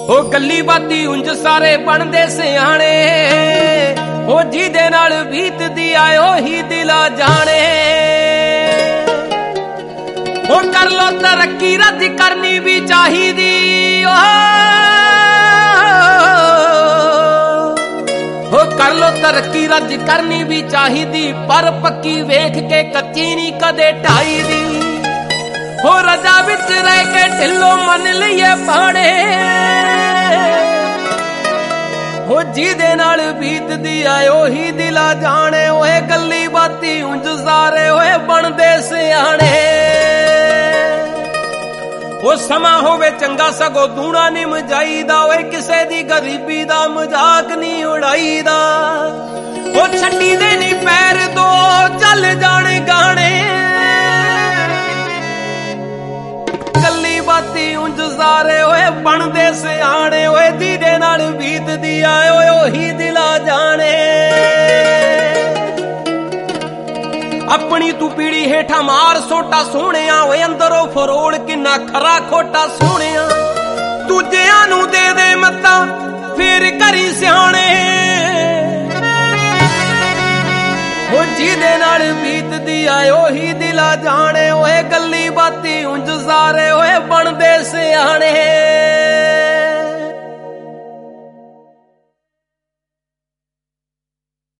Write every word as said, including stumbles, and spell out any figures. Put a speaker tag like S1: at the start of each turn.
S1: हो गली बाती उंज सारे बनदे सियाणे हो जिहदे नाल बीतदी आए ओही दिला जाने हो कर लो तरक्की रज करनी भी चाहिदी हो कर लो तरक्की रज करनी भी चाहिदी पर पक्की वेख के कच्ची नहीं कदे ढाई दी हो रजा विच रह के ढिलो मन लिए पाने हो जिहदे नाल बीतदी आए ओही दिला जाने ओए गली बाती उंज सारे ओए बनदे सियाणे वो समा होवे चंगा सगो दूना नहीं मजाईदा ओए किसे दी गरीबी दा मजाक नहीं उड़ाईदा वो छड्डी दे नहीं पैर दो चल जाने गाने गली बाती उंज सारे ओए बनदे सियाणे ओए जिहदे नाल बीतदी आए ओए ओही दिला जाने अपनी तू पीड़ी हेठा मार सोटा सोने ओए अंदरों फरोल किन्ना खरा खोटा सोने दूजिया नू दे दे मत्ता फिर करी सियाणे हो जिहदे नाल बीतदी आए ओही दिला जाने